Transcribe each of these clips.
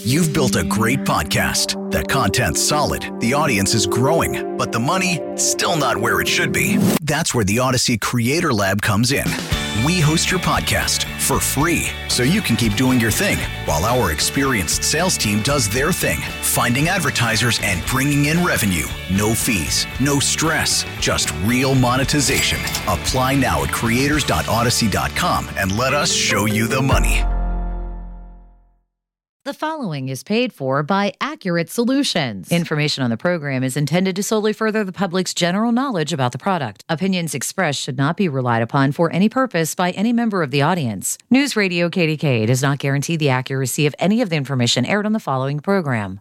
You've built a great podcast. The content's solid, the audience is growing, but the money, still not where it should be. That's where the Odyssey Creator Lab comes in. We host your podcast for free, so you can keep doing your thing, while our experienced sales team does their thing, finding advertisers and bringing in revenue. No fees, no stress, just real monetization. Apply now at creators.odyssey.com and let us show you the money. The following is paid for by Accurate Solutions. Information on the program is intended to solely further the public's general knowledge about the product. Opinions expressed should not be relied upon for any purpose by any member of the audience. News Radio KDK does not guarantee the accuracy of any of the information aired on the following program.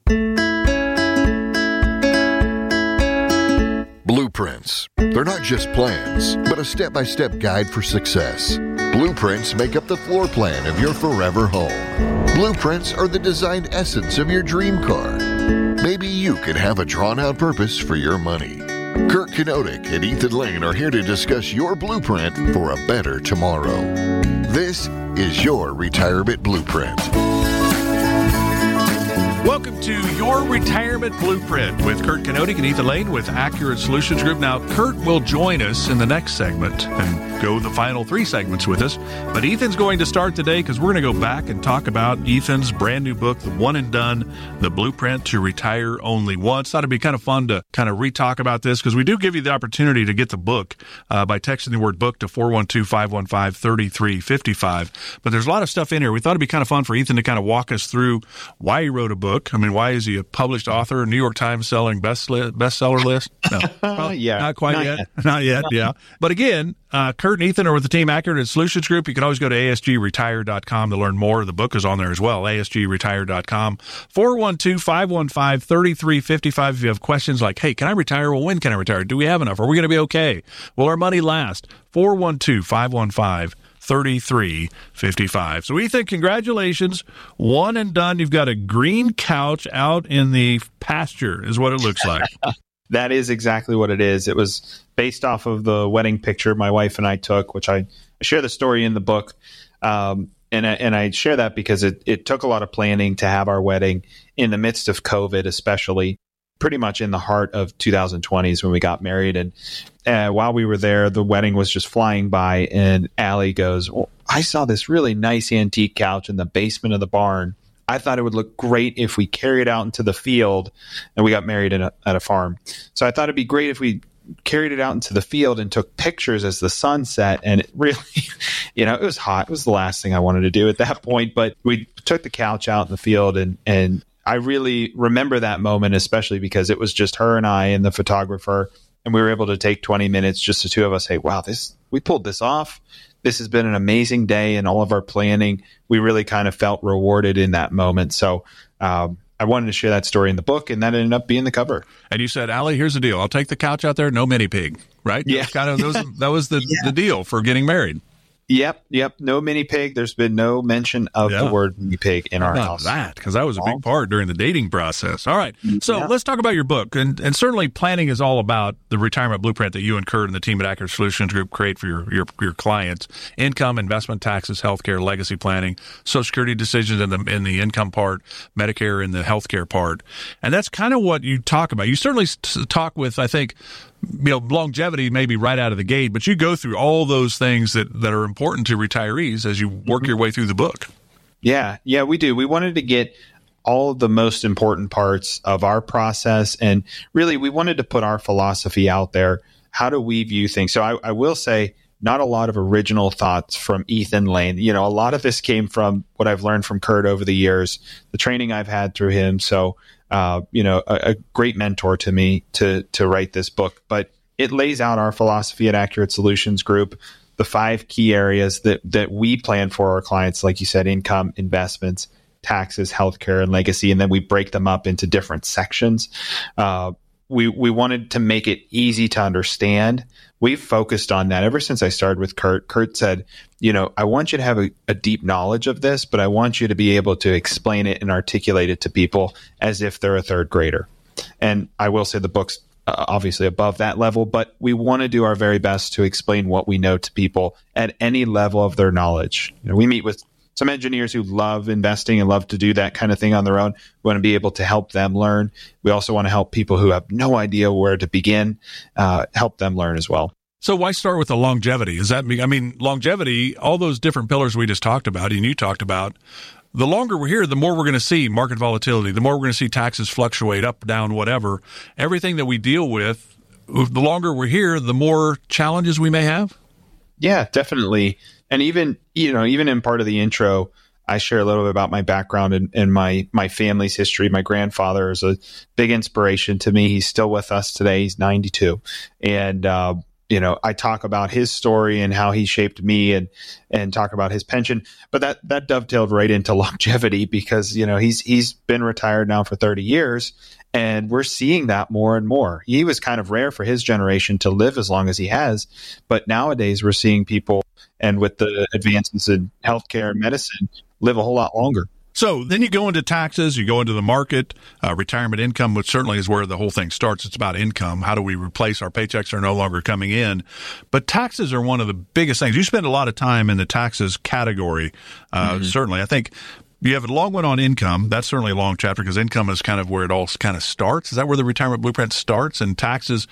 Blueprints. They're not just plans, but a step-by-step guide for success. Blueprints make up the floor plan of your forever home. Blueprints are the designed essence of your dream car. Maybe you could have a drawn-out purpose for your money. Kurt Kenotic and Ethan Lane are here to discuss your blueprint for a better tomorrow. This is your Retirement Blueprint. Welcome to Your Retirement Blueprint with Kurt Kenotic and Ethan Lane with Accurate Solutions Group. Now, Kurt will join us in the next segment and go the final three segments with us. But Ethan's going to start today because we're going to go back and talk about Ethan's brand new book, The One and Done, The Blueprint to Retire Only Once. Thought it'd be kind of fun to kind of re-talk about this because we do give you the opportunity to get the book by texting the word book to 412-515-3355. But there's a lot of stuff in here. We thought it'd be kind of fun for Ethan to kind of walk us through why he wrote a book. I mean, why is he a published author, New York Times selling bestseller list? No, yeah, not quite yet. Not yet, yeah. But again, Kurt and Ethan are with the team Accurate Solutions Group. You can always go to asgretire.com to learn more. The book is on there as well, asgretire.com. 412-515-3355. If you have questions like, hey, can I retire? Well, when can I retire? Do we have enough? Are we going to be okay? Will our money last? 412-515-3355. So Ethan, congratulations. One and done. You've got a green couch out in the pasture is what it looks like. That is exactly what it is. It was based off of the wedding picture my wife and I took, which I share the story in the book. And I share that because it took a lot of planning to have our wedding in the midst of COVID, especially pretty much in the heart of 2020s when we got married. And while we were there, the wedding was just flying by, and Allie goes, well, I saw this really nice antique couch in the basement of the barn. I thought it would look great if we carried it out into the field, and we got married at a farm. So I thought it'd be great if we carried it out into the field and took pictures as the sun set. And it really, it was hot. It was the last thing I wanted to do at that point. But we took the couch out in the field, and I really remember that moment, especially because it was just her and I and the photographer, and we were able to take 20 minutes, just the two of us, say, wow, we pulled this off. This has been an amazing day in all of our planning. We really kind of felt rewarded in that moment. So I wanted to share that story in the book, and that ended up being the cover. And you said, Allie, here's the deal. I'll take the couch out there, no mini pig, right? Yeah. That was the deal for getting married. Yep. No mini pig. There's been no mention of the word mini pig in our house. Because that was a big part during the dating process. All right. So let's talk about your book. And certainly planning is all about the retirement blueprint that you and Kurt and the team at Accurate Solutions Group create for your clients. Income, investment, taxes, healthcare, legacy planning, Social Security decisions in the income part, Medicare in the healthcare part. And that's kind of what you talk about. You certainly talk with, I think, longevity maybe right out of the gate, but you go through all those things that are important to retirees as you work your way through the book. Yeah, we do. We wanted to get all of the most important parts of our process, and really we wanted to put our philosophy out there. How do we view things? So I will say, not a lot of original thoughts from Ethan Lane. A lot of this came from what I've learned from Kurt over the years, the training I've had through him. So a great mentor to me to write this book, but it lays out our philosophy at Accurate Solutions Group, the 5 key areas that we plan for our clients, like you said, income, investments, taxes, healthcare, and legacy. And then we break them up into different sections. We wanted to make it easy to understand. We've focused on that ever since I started with Kurt. Kurt said, I want you to have a deep knowledge of this, but I want you to be able to explain it and articulate it to people as if they're a third grader. And I will say the book's obviously above that level, but we want to do our very best to explain what we know to people at any level of their knowledge. We meet with some engineers who love investing and love to do that kind of thing on their own. We want to be able to help them learn. We also want to help people who have no idea where to begin, help them learn as well. So why start with the longevity? Longevity, all those different pillars we just talked about and you talked about, the longer we're here, the more we're going to see market volatility, the more we're going to see taxes fluctuate up, down, whatever. Everything that we deal with, the longer we're here, the more challenges we may have. Yeah, definitely. And even in part of the intro, I share a little bit about my background and my family's history. My grandfather is a big inspiration to me. He's still with us today. He's 92. And, I talk about his story and how he shaped me and talk about his pension. But that dovetailed right into longevity because, he's been retired now for 30 years. And we're seeing that more and more. He was kind of rare for his generation to live as long as he has. But nowadays we're seeing people, and with the advances in healthcare and medicine, live a whole lot longer. So then you go into taxes, you go into the market, retirement income, which certainly is where the whole thing starts. It's about income. How do we replace our paychecks are no longer coming in? But taxes are one of the biggest things. You spend a lot of time in the taxes category, certainly. I think you have a long one on income. That's certainly a long chapter because income is kind of where it all kind of starts. Is that where the retirement blueprint starts? And taxes,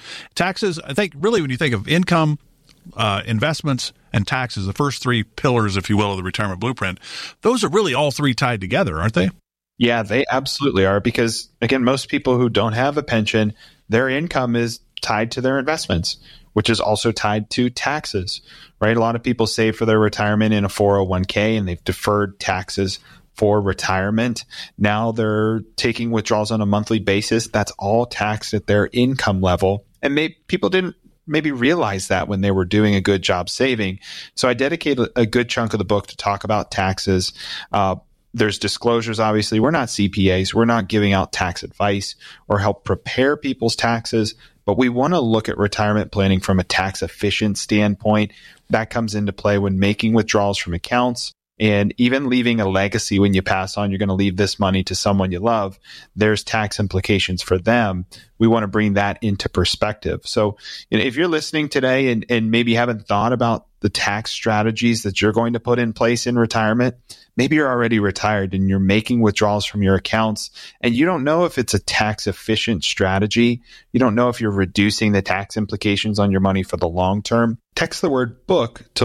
I think really when you think of income, investments, and taxes, the first three pillars, if you will, of the retirement blueprint, those are really all three tied together, aren't they? Yeah, they absolutely are. Because again, most people who don't have a pension, their income is tied to their investments, which is also tied to taxes, right? A lot of people save for their retirement in a 401k and they've deferred taxes for retirement. Now they're taking withdrawals on a monthly basis. That's all taxed at their income level. And people didn't maybe realize that when they were doing a good job saving. So I dedicate a good chunk of the book to talk about taxes. There's disclosures, obviously. We're not CPAs. We're not giving out tax advice or help prepare people's taxes, but we want to look at retirement planning from a tax efficient standpoint. That comes into play when making withdrawals from accounts. And even leaving a legacy when you pass on, you're going to leave this money to someone you love. There's tax implications for them. We want to bring that into perspective. So if you're listening today and maybe haven't thought about the tax strategies that you're going to put in place in retirement, maybe you're already retired and you're making withdrawals from your accounts and you don't know if it's a tax efficient strategy. You don't know if you're reducing the tax implications on your money for the long term. Text the word book to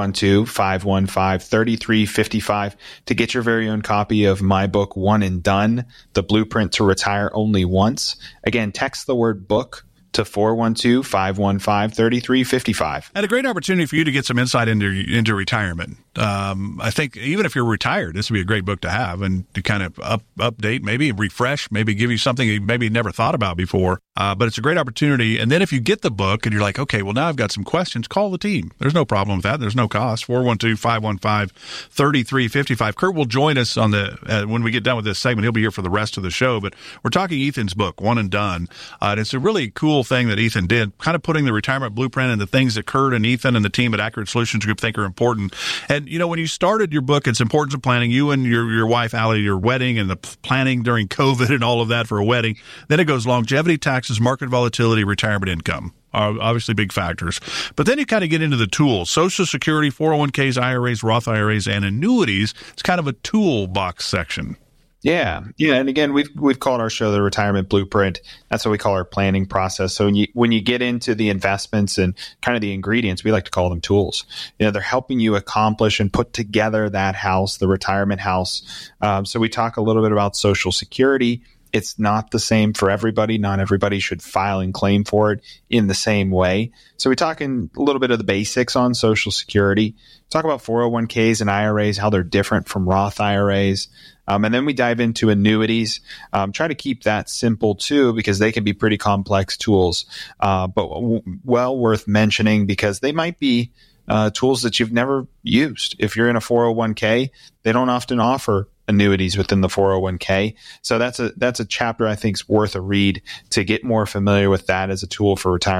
412-515-3355 to get your very own copy of my book, One and Done, The Blueprint to Retire Only Once. Again, text the word book to 412-515-3355. And a great opportunity for you to get some insight into retirement. I think even if you're retired, this would be a great book to have and to kind of update, maybe refresh, maybe give you something you maybe never thought about before. But it's a great opportunity. And then if you get the book and you're like, okay, well, now I've got some questions, call the team. There's no problem with that. There's no cost. 412-515-3355. Kurt will join us on when we get done with this segment. He'll be here for the rest of the show. But we're talking Ethan's book, One and Done. And it's a really cool thing that Ethan did, kind of putting the retirement blueprint and the things that Kurt and Ethan and the team at Accurate Solutions Group think are important. And, when you started your book, it's Importance of Planning, you and your wife, Allie, your wedding and the planning during COVID and all of that for a wedding. Then it goes longevity, taxes, market volatility, retirement income. Are obviously big factors. But then you kind of get into the tools. Social Security, 401ks, IRAs, Roth IRAs, and annuities. It's kind of a toolbox section. Yeah. And again, we've called our show the Retirement Blueprint. That's what we call our planning process. So when you get into the investments and kind of the ingredients, we like to call them tools. They're helping you accomplish and put together that house, the retirement house. So we talk a little bit about Social Security. It's not the same for everybody. Not everybody should file and claim for it in the same way. So we talk in a little bit of the basics on Social Security. Talk about 401ks and IRAs, how they're different from Roth IRAs. And then we dive into annuities. Try to keep that simple too, because they can be pretty complex tools, but well worth mentioning because they might be tools that you've never used. If you're in a 401k, they don't often offer annuities within the 401k. So that's a chapter I think is worth a read to get more familiar with that as a tool for retirement.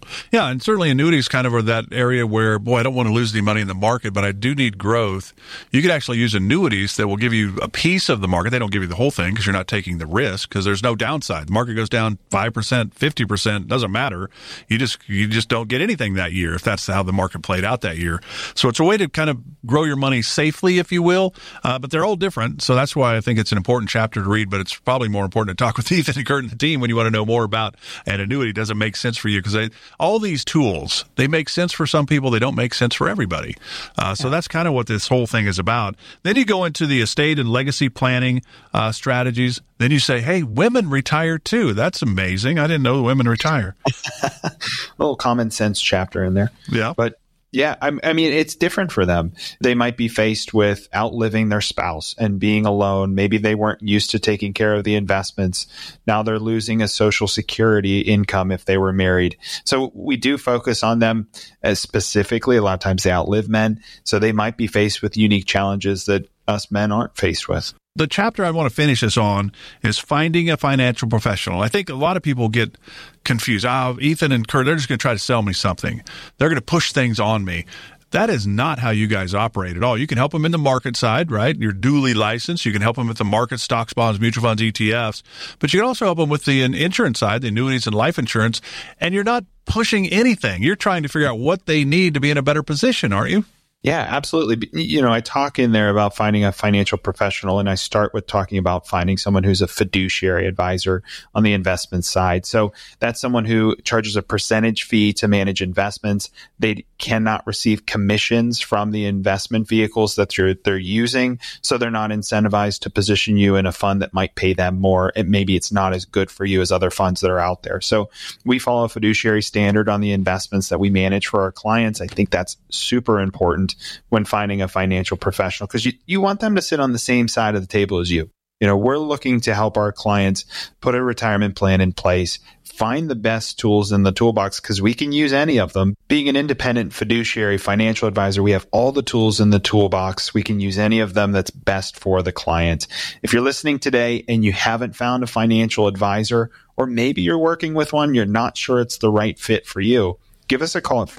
Yeah, and certainly annuities kind of are that area where, boy, I don't want to lose any money in the market, but I do need growth. You could actually use annuities that will give you a piece of the market. They don't give you the whole thing because you're not taking the risk, because there's no downside. The market goes down 5%, 50%, doesn't matter. You just don't get anything that year if that's how the market played out that year. So it's a way to kind of grow your money safely, if you will, but they're all different. So that's why I think it's an important chapter to read, but it's probably more important to talk with Ethan and Kurt and the team when you want to know more about an annuity. Doesn't make sense for you, because all these tools, they make sense for some people. They don't make sense for everybody. So that's kind of what this whole thing is about. Then you go into the estate and legacy planning strategies. Then you say, hey, women retire too. That's amazing. I didn't know women retire. A little common sense chapter in there. Yeah. But yeah, I mean, it's different for them. They might be faced with outliving their spouse and being alone. Maybe they weren't used to taking care of the investments. Now they're losing a Social Security income if they were married. So we do focus on them as specifically. A lot of times they outlive men. So they might be faced with unique challenges that us men aren't faced with. The chapter I want to finish this on is finding a financial professional. I think a lot of people get confused. Ethan and Kurt, they're just going to try to sell me something. They're going to push things on me. That is not how you guys operate at all. You can help them in the market side, right? You're duly licensed. You can help them with the market, stocks, bonds, mutual funds, ETFs. But you can also help them with the insurance side, the annuities and life insurance. And you're not pushing anything. You're trying to figure out what they need to be in a better position, aren't you? Yeah, absolutely. You know, I talk in there about finding a financial professional, and I start with talking about finding someone who's a fiduciary advisor on the investment side. So that's someone who charges a percentage fee to manage investments. They cannot receive commissions from the investment vehicles that they're using, so they're not incentivized to position you in a fund that might pay them more. Maybe it's not as good for you as other funds that are out there. So we follow a fiduciary standard on the investments that we manage for our clients. I think that's super important when finding a financial professional, because you want them to sit on the same side of the table as you. You know, we're looking to help our clients put a retirement plan in place, find the best tools in the toolbox, because we can use any of them. Being an independent fiduciary financial advisor, we have all the tools in the toolbox. We can use any of them that's best for the client. If you're listening today and you haven't found a financial advisor, or maybe you're working with one, you're not sure it's the right fit for you, give us a call at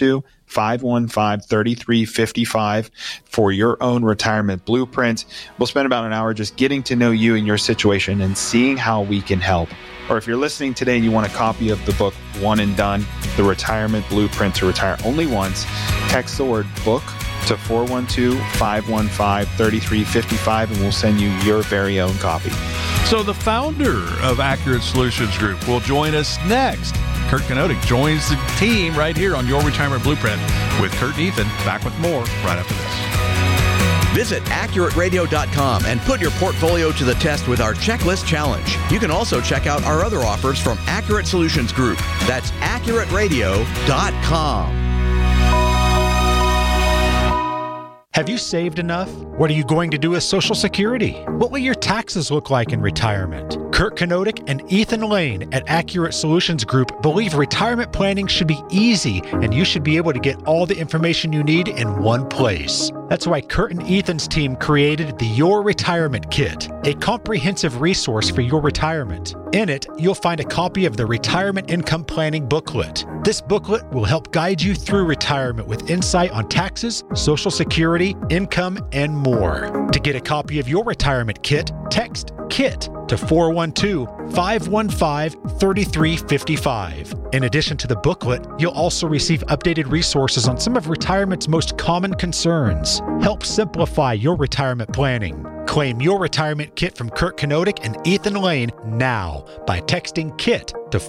412-515-3355 for your own retirement blueprint. We'll spend about an hour just getting to know you and your situation and seeing how we can help. Or if you're listening today and you want a copy of the book, One and Done, The Retirement Blueprint to Retire Only Once, text the word book to 412-515-3355 and we'll send you your very own copy. So the founder of Accurate Solutions Group will join us next. Kurt Kanodik joins the team right here on Your Retirement Blueprint with Kurt and Ethan. Back with more right after this. Visit AccurateRadio.com and put your portfolio to the test with our Checklist Challenge. You can also check out our other offers from Accurate Solutions Group. That's AccurateRadio.com. Have you saved enough? What are you going to do with Social Security? What will your taxes look like in retirement? Kurt Kanodik and Ethan Lane at Accurate Solutions Group believe retirement planning should be easy and you should be able to get all the information you need in one place. That's why Kurt and Ethan's team created the Your Retirement Kit, a comprehensive resource for your retirement. In it, you'll find a copy of the Retirement Income Planning Booklet. This booklet will help guide you through retirement with insight on taxes, Social Security, income, and more. To get a copy of your retirement kit, text KIT to 412-515-3355. In addition to the booklet, you'll also receive updated resources on some of retirement's most common concerns. Help simplify your retirement planning. Claim your retirement kit from Kurt Kanodik and Ethan Lane now by texting KIT to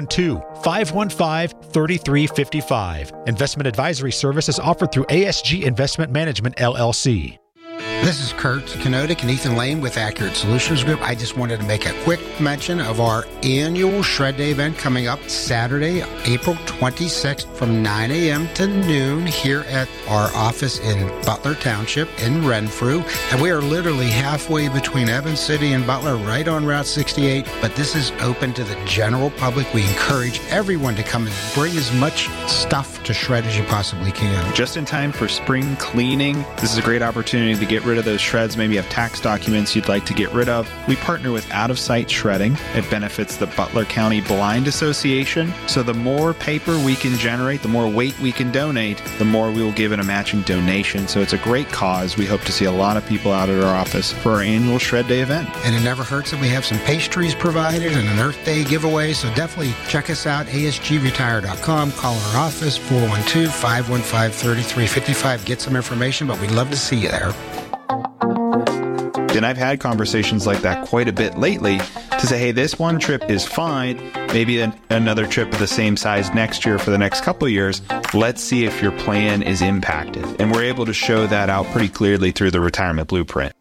412-515-3355. Investment advisory services offered through ASG Investment Management, LLC. This is Kurt Kanodik and Ethan Lane with Accurate Solutions Group. I just wanted to make a quick mention of our annual Shred Day event coming up Saturday, April 26th from 9 a.m. to noon here at our office in Butler Township in Renfrew. And we are literally halfway between Evans City and Butler, right on Route 68. But this is open to the general public. We encourage everyone to come and bring as much stuff to shred as you possibly can. Just in time for spring cleaning, this is a great opportunity to get rid of those shreds. Maybe you have tax documents you'd like to get rid of. We partner with Out of Sight Shredding. It benefits the Butler County Blind Association. So the more paper we can generate, the more weight we can donate, the more we will give in a matching donation. So it's a great cause. We hope to see a lot of people out at our office for our annual Shred Day event. And it never hurts that we have some pastries provided and an Earth Day giveaway. So definitely check us out, asgretire.com. Call our office, 412-515-3355. Get some information, but we'd love to see you there. And I've had conversations like that quite a bit lately to say, hey, this one trip is fine. Maybe another trip of the same size next year for the next couple of years. Let's see if your plan is impacted. And we're able to show that out pretty clearly through the Retirement Blueprint.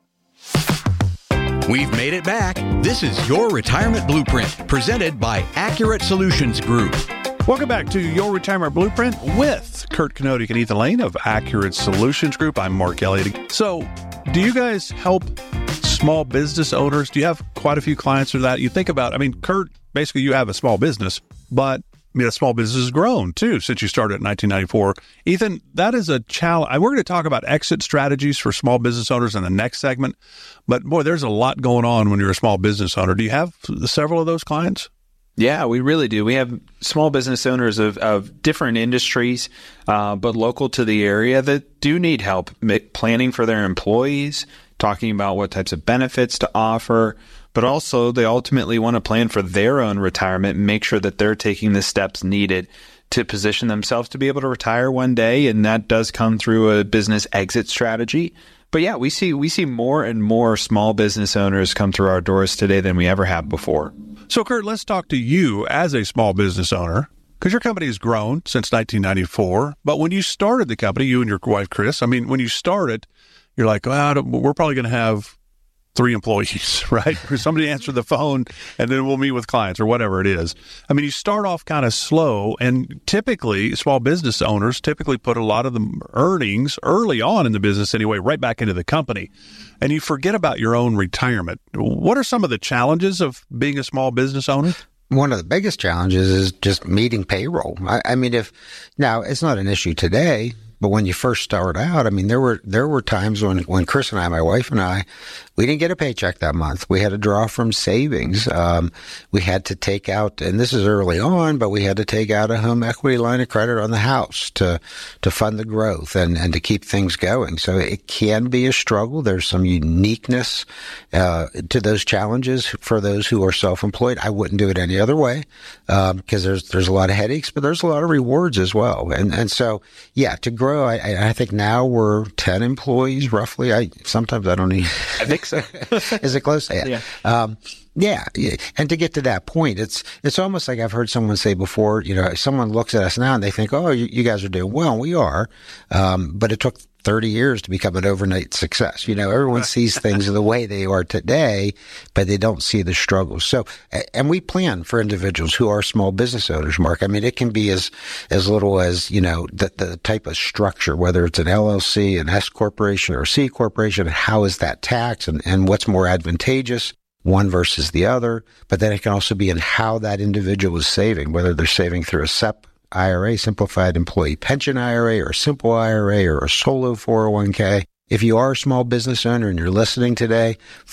We've made it back. This is Your Retirement Blueprint, presented by Accurate Solutions Group. Welcome back to Your Retirement Blueprint with Kurt Knodig and Ethan Lane of Accurate Solutions Group. I'm Mark Elliott. So, do you guys help small business owners? Do you have quite a few clients for that? You think about, Kurt, basically you have a small business, but a small business has grown too since you started in 1994. Ethan, that is a challenge. We're going to talk about exit strategies for small business owners in the next segment, but boy, there's a lot going on when you're a small business owner. Do you have several of those clients? Yeah, we really do. We have small business owners of different industries, but local to the area that do need help planning for their employees, talking about what types of benefits to offer, but also they ultimately want to plan for their own retirement and make sure that they're taking the steps needed to position themselves to be able to retire one day. And that does come through a business exit strategy. But yeah, we see more and more small business owners come through our doors today than we ever have before. So, Kurt, let's talk to you as a small business owner, because your company has grown since 1994. But when you started the company, you and your wife, Chris, when you started, you're like, we're probably going to have 3 employees, right? Or somebody answer the phone, and then we'll meet with clients or whatever it is. You start off kind of slow, and typically small business owners put a lot of the earnings early on in the business anyway, right back into the company. And you forget about your own retirement. What are some of the challenges of being a small business owner? One of the biggest challenges is just meeting payroll. Now it's not an issue today, but when you first start out, there were times when Chris and I, my wife and I, we didn't get a paycheck that month. We had to draw from savings. We had to take out, and this is early on, but we had to take out a home equity line of credit on the house to fund the growth and to keep things going. So it can be a struggle. There's some uniqueness to those challenges for those who are self-employed. I wouldn't do it any other way because there's a lot of headaches, but there's a lot of rewards as well. And so, yeah, to grow, I think now we're 10 employees roughly. Sometimes I don't even. I think so. Is it close? Yeah. Yeah. And to get to that point, it's almost like I've heard someone say before, someone looks at us now and they think, oh, you guys are doing well. We are. But it took 30 years to become an overnight success. Everyone sees things the way they are today, but they don't see the struggles. So, and we plan for individuals who are small business owners, Mark. It can be as little as, the type of structure, whether it's an LLC, an S corporation or C corporation, how is that taxed and what's more advantageous, one versus the other. But then it can also be in how that individual is saving, whether they're saving through a SEP IRA, Simplified Employee Pension IRA, or a simple IRA, or a solo 401k. If you are a small business owner and you're listening today,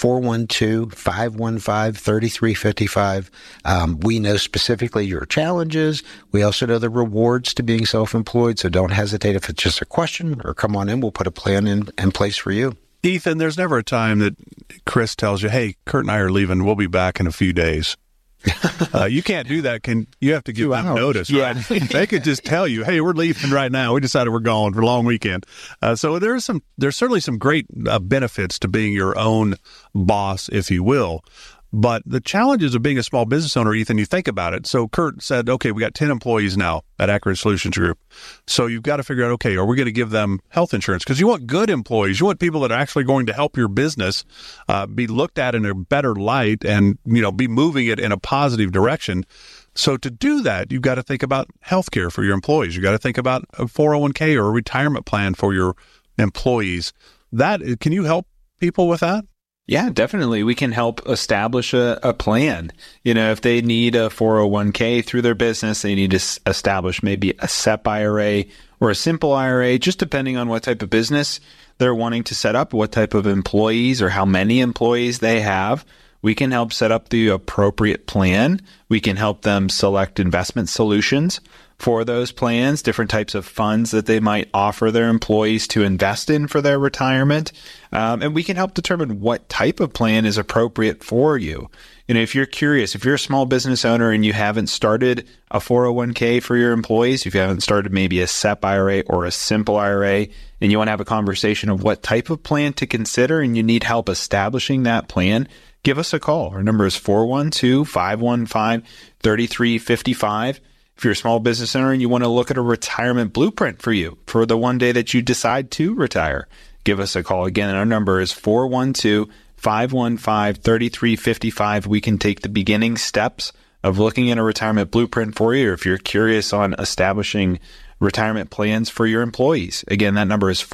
412-515-3355. We know specifically your challenges. We also know the rewards to being self-employed, so don't hesitate if it's just a question, or come on in. We'll put a plan in place for you. Ethan, there's never a time that Chris tells you, hey, Kurt and I are leaving. We'll be back in a few days. You can't do that. You have to give them notice, right? They could just tell you, hey, we're leaving right now. We decided we're going for a long weekend. So there's certainly some great benefits to being your own boss, if you will. But the challenges of being a small business owner, Ethan, you think about it. So Kurt said, okay, we got 10 employees now at Accurate Solutions Group. So you've got to figure out, okay, are we going to give them health insurance? Because you want good employees. You want people that are actually going to help your business be looked at in a better light and, be moving it in a positive direction. So to do that, you've got to think about healthcare for your employees. You've got to think about a 401k or a retirement plan for your employees. Can you help people with that? Yeah, definitely. We can help establish a plan. If they need a 401k through their business, they need to establish maybe a SEP IRA or a simple IRA, just depending on what type of business they're wanting to set up, what type of employees or how many employees they have. We can help set up the appropriate plan. We can help them select investment solutions for those plans, different types of funds that they might offer their employees to invest in for their retirement. And we can help determine what type of plan is appropriate for you. If you're curious, if you're a small business owner and you haven't started a 401k for your employees, if you haven't started maybe a SEP IRA or a simple IRA, and you want to have a conversation of what type of plan to consider and you need help establishing that plan, give us a call. Our number is 412-515-3355. If you're a small business owner and you want to look at a retirement blueprint for you for the one day that you decide to retire, give us a call. Again, our number is 412-515-3355. We can take the beginning steps of looking at a retirement blueprint for you, or if you're curious on establishing retirement plans for your employees. Again, that number is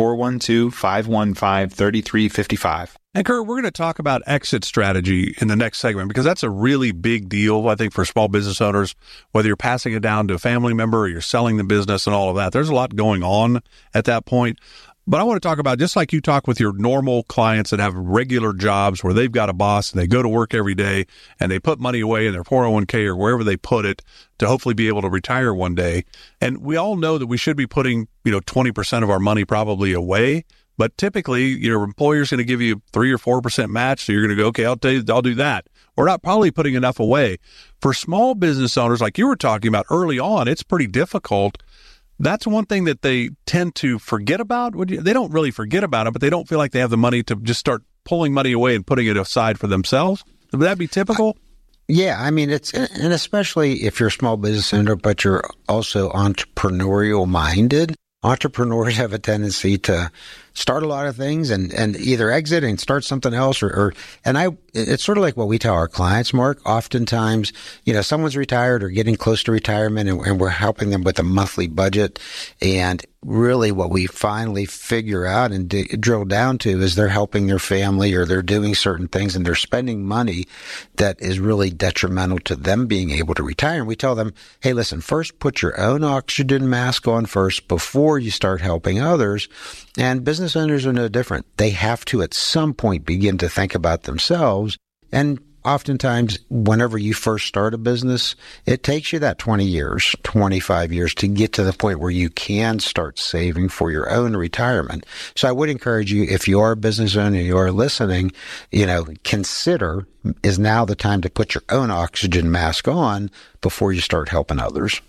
412-515-3355. And Kurt, we're going to talk about exit strategy in the next segment because that's a really big deal, I think, for small business owners, whether you're passing it down to a family member or you're selling the business and all of that. There's a lot going on at that point. But I want to talk about, just like you talk with your normal clients that have regular jobs where they've got a boss and they go to work every day and they put money away in their 401k or wherever they put it to hopefully be able to retire one day. And we all know that we should be putting, 20% of our money probably away. But typically, your employer's going to give you 3 or 4% match. So you're going to go, okay, I'll do that. We're not probably putting enough away. For small business owners, like you were talking about early on, it's pretty difficult. That's one thing that they tend to forget about. They don't really forget about it, but they don't feel like they have the money to just start pulling money away and putting it aside for themselves. Would that be typical? Yeah, I mean, and especially if you're a small business owner, but you're also entrepreneurial minded. Entrepreneurs have a tendency to start a lot of things and either exit and start something else it's sort of like what we tell our clients, Mark. Oftentimes, someone's retired or getting close to retirement and we're helping them with a monthly budget. And really what we finally figure out and drill down to is they're helping their family or they're doing certain things and they're spending money that is really detrimental to them being able to retire. And we tell them, hey, listen, first put your own oxygen mask on first before you start helping others. And business owners are no different. They have to at some point begin to think about themselves. And oftentimes, whenever you first start a business, it takes you that 20 years, 25 years to get to the point where you can start saving for your own retirement. So I would encourage you, if you are a business owner and you are listening, consider, is now the time to put your own oxygen mask on before you start helping others.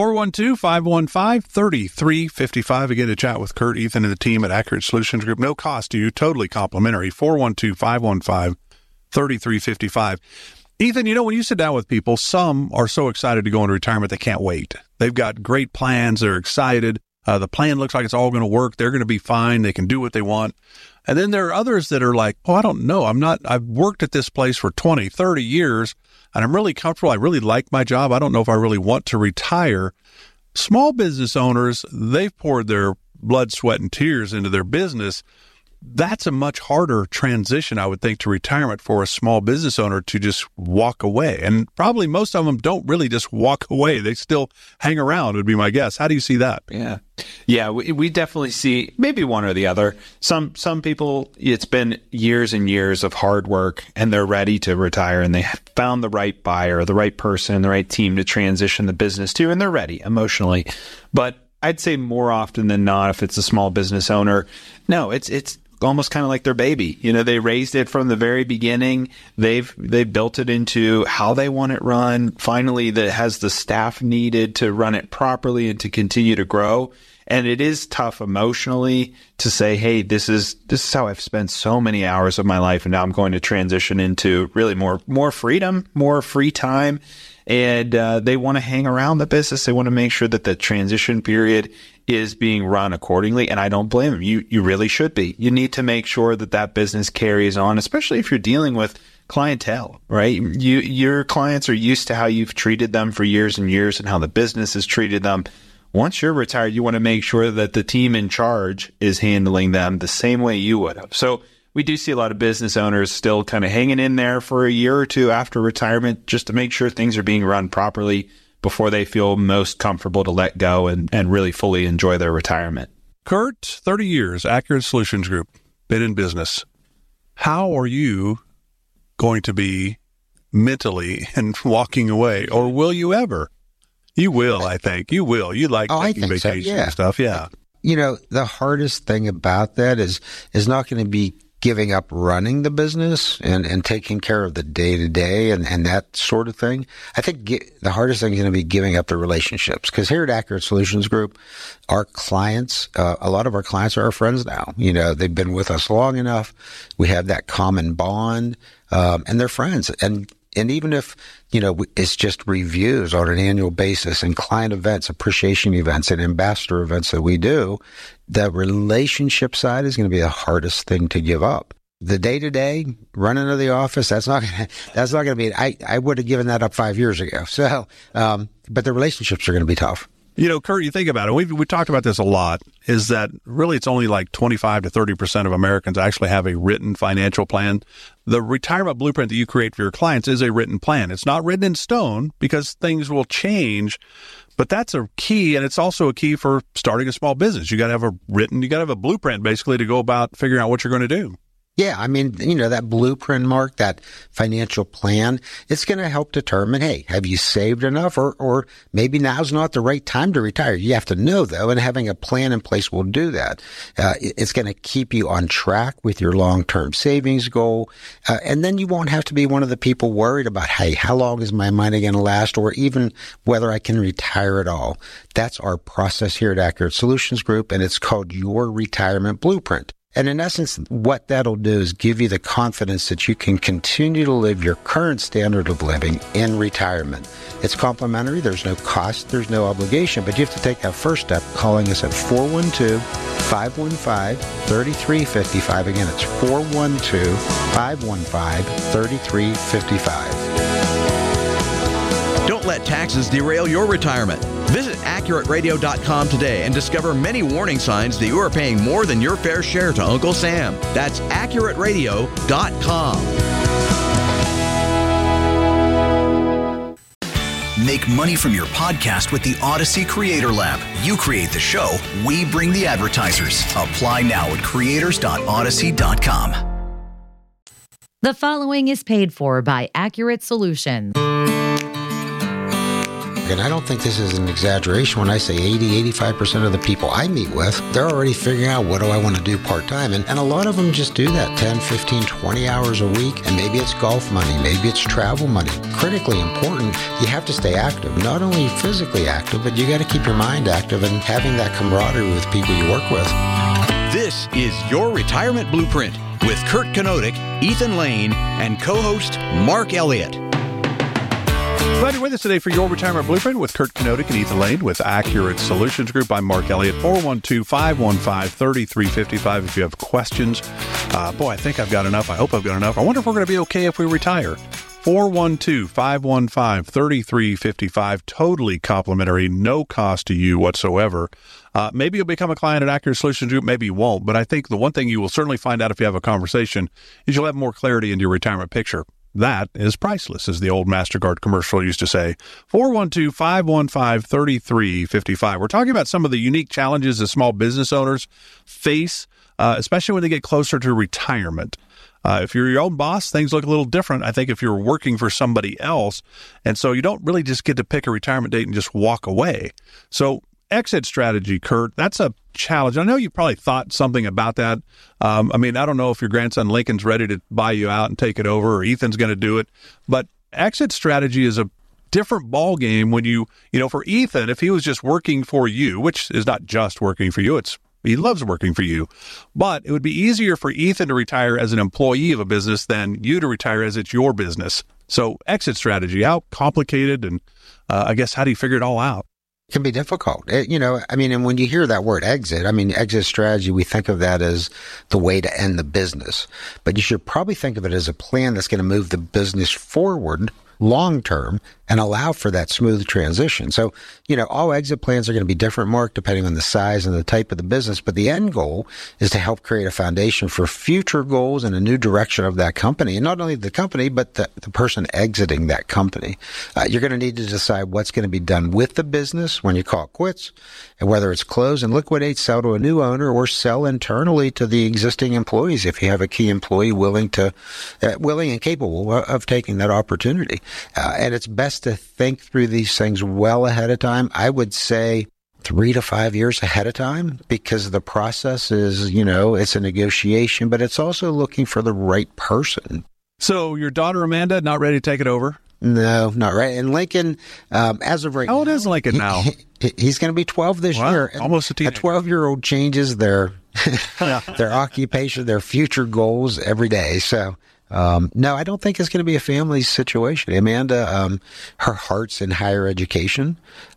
412-515-3355. Again, to chat with Kurt, Ethan, and the team at Accurate Solutions Group. No cost to you, totally complimentary. 412-515-3355. Ethan, when you sit down with people, some are so excited to go into retirement they can't wait. They've got great plans. They're excited. The plan looks like it's all going to work. They're going to be fine. They can do what they want. And then there are others that are like, I don't know. I've worked at this place for 20, 30 years. And I'm really comfortable. I really like my job. I don't know if I really want to retire. Small business owners, they've poured their blood, sweat, and tears into their business. That's a much harder transition, I would think, to retirement for a small business owner to just walk away. And probably most of them don't really just walk away. They still hang around, would be my guess. How do you see that? Yeah, we definitely see maybe one or the other. Some people, it's been years and years of hard work and they're ready to retire and they found the right buyer, the right person, the right team to transition the business to, and they're ready emotionally. But I'd say more often than not, if it's a small business owner, no, it's almost kind of like their baby. They raised it from the very beginning. They've built it into how they want it run. Finally, that has the staff needed to run it properly and to continue to grow. And it is tough emotionally to say, hey, this is how I've spent so many hours of my life, and now I'm going to transition into really more freedom, more free time. And they want to hang around the business. They want to make sure that the transition period is being run accordingly. And I don't blame them. You really should be. You need to make sure that business carries on, especially if you're dealing with clientele, right? Your clients are used to how you've treated them for years and years and how the business has treated them. Once you're retired, you want to make sure that the team in charge is handling them the same way you would have. So we do see a lot of business owners still kind of hanging in there for a year or two after retirement just to make sure things are being run properly before they feel most comfortable to let go and really fully enjoy their retirement. Kurt, 30 years, Accurate Solutions Group, been in business. How are you going to be mentally and walking away, or will you ever? You will, I think. You will. You like taking vacations and stuff, yeah. You know, the hardest thing about that is not going to be giving up running the business and taking care of the day-to-day and that sort of thing. I think the hardest thing is going to be giving up the relationships. Because here at Accurate Solutions Group, our clients, a lot of our clients are our friends now. You know, they've been with us long enough. We have that common bond, and they're friends. And even if, you know, it's just reviews on an annual basis and client events, appreciation events, and ambassador events that we do, the relationship side is going to be the hardest thing to give up. The day-to-day running of the office, that's not going to be, I would have given that up 5 years ago. So, but the relationships are going to be tough. You know, Kurt, you think about it. We talked about this a lot, is that really it's only like 25 to 30% of Americans actually have a written financial plan. The retirement blueprint that you create for your clients is a written plan. It's not written in stone because things will change, but that's a key, and it's also a key for starting a small business. You got to have a blueprint basically to go about figuring out what you're going to do. Yeah, I mean, you know, that blueprint, Mark, that financial plan, it's going to help determine, hey, have you saved enough or maybe now's not the right time to retire. You have to know, though, and having a plan in place will do that. It's going to keep you on track with your long-term savings goal. And then you won't have to be one of the people worried about, hey, how long is my money going to last, or even whether I can retire at all. That's our process here at Accurate Solutions Group, and it's called Your Retirement Blueprint. And in essence, what that'll do is give you the confidence that you can continue to live your current standard of living in retirement. It's complimentary. There's no cost. There's no obligation. But you have to take that first step, calling us at 412-515-3355. Again, it's 412-515-3355. Don't let taxes derail your retirement. Visit AccurateRadio.com today and discover many warning signs that you are paying more than your fair share to Uncle Sam. That's AccurateRadio.com. Make money from your podcast with the Odyssey Creator Lab. You create the show, we bring the advertisers. Apply now at creators.odyssey.com. The following is paid for by Accurate Solutions. And I don't think this is an exaggeration when I say 85% of the people I meet with, they're already figuring out, what do I want to do part-time? And a lot of them just do that 10, 15, 20 hours a week. And maybe it's golf money, maybe it's travel money. Critically important, you have to stay active. Not only physically active, but you got to keep your mind active and having that camaraderie with people you work with. This is Your Retirement Blueprint with Kurt Knodik, Ethan Lane, and co-host Mark Elliott. Glad you're with us today for Your Retirement Blueprint with Kurt Knodik and Ethan Lane with Accurate Solutions Group. I'm Mark Elliott, 412-515-3355 if you have questions. I think I've got enough. I hope I've got enough. I wonder if we're going to be okay if we retire. 412-515-3355, totally complimentary, no cost to you whatsoever. Maybe you'll become a client at Accurate Solutions Group, maybe you won't, but I think the one thing you will certainly find out if you have a conversation is you'll have more clarity into your retirement picture. That is priceless, as the old MasterCard commercial used to say. 412-515-3355. We're talking about some of the unique challenges that small business owners face, especially when they get closer to retirement. If you're your own boss, things look a little different, I think, if you're working for somebody else. And so you don't really just get to pick a retirement date and just walk away. So exit strategy, Kurt, that's a challenge. I know you probably thought something about that. I don't know if your grandson Lincoln's ready to buy you out and take it over, or Ethan's going to do it. But exit strategy is a different ball game when you for Ethan, if he was just working for you, which is not just working for you, he loves working for you. But it would be easier for Ethan to retire as an employee of a business than you to retire as it's your business. So exit strategy, how complicated, and I guess how do you figure it all out? It can be difficult. And when you hear that word exit, exit strategy, we think of that as the way to end the business. But you should probably think of it as a plan that's going to move the business forward long-term and allow for that smooth transition. So, all exit plans are going to be different, Mark, depending on the size and the type of the business. But the end goal is to help create a foundation for future goals and a new direction of that company. And not only the company, but the person exiting that company. You're going to need to decide what's going to be done with the business when you call it quits, and whether it's close and liquidate, sell to a new owner, or sell internally to the existing employees if you have a key employee willing and capable of taking that opportunity. And it's best to think through these things well ahead of time. I would say 3 to 5 years ahead of time, because the process is, it's a negotiation, but it's also looking for the right person. So your daughter, Amanda, not ready to take it over? No, not right. And Lincoln, as of right now. How old is Lincoln now? He's going to be 12 this year. Almost a teenager. A 12-year-old changes their occupation, their future goals every day. So, no, I don't think it's going to be a family situation. Amanda, her heart's in higher education.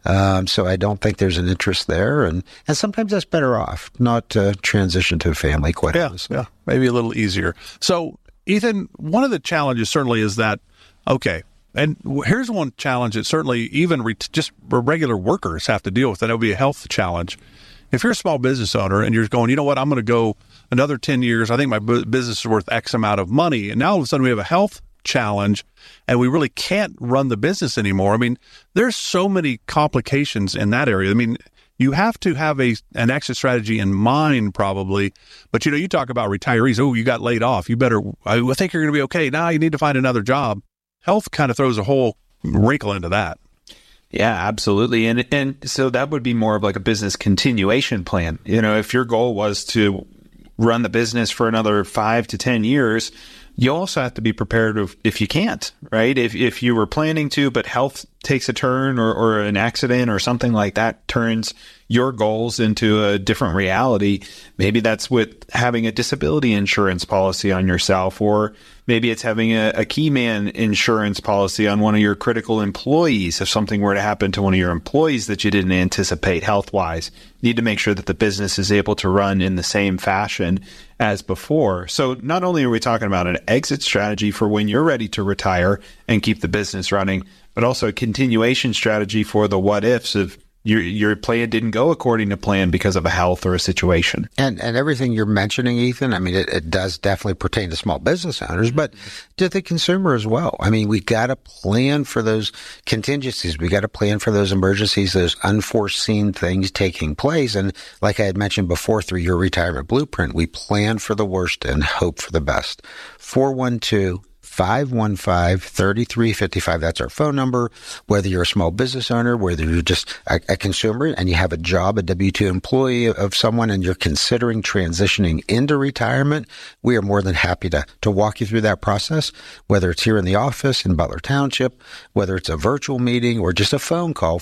So I don't think there's an interest there. And sometimes that's better off, not to transition to a family, quite honestly. Yeah, maybe a little easier. So, Ethan, one of the challenges certainly is that, okay, and here's one challenge that certainly even just regular workers have to deal with, and it would be a health challenge. If you're a small business owner and you're going, you know what, I'm going to go another 10 years, I think my business is worth X amount of money, and now all of a sudden we have a health challenge and we really can't run the business anymore. I mean, there's so many complications in that area. I mean, you have to have an exit strategy in mind probably, but you talk about retirees. Oh, you got laid off. I think you're going to be okay. Now you need to find another job. Health kind of throws a whole wrinkle into that. Yeah, absolutely. And so that would be more of like a business continuation plan. If your goal was to run the business for another 5 to 10 years, you also have to be prepared if you can't, right? If you were planning to, but health takes a turn or an accident or something like that turns your goals into a different reality. Maybe that's with having a disability insurance policy on yourself, or maybe it's having a key man insurance policy on one of your critical employees. If something were to happen to one of your employees that you didn't anticipate health-wise, you need to make sure that the business is able to run in the same fashion as before. So not only are we talking about an exit strategy for when you're ready to retire and keep the business running, but also a continuation strategy for the what ifs of your plan didn't go according to plan because of a health or a situation. And everything you're mentioning, Ethan, I mean, it does definitely pertain to small business owners, but to the consumer as well. I mean, we got to plan for those contingencies. We got to plan for those emergencies, those unforeseen things taking place. And like I had mentioned before, through your retirement blueprint, we plan for the worst and hope for the best. 412-515-3355. That's our phone number. Whether you're a small business owner, whether you're just a consumer and you have a job, a W-2 employee of someone, and you're considering transitioning into retirement, we are more than happy to walk you through that process, whether it's here in the office in Butler Township, whether it's a virtual meeting or just a phone call,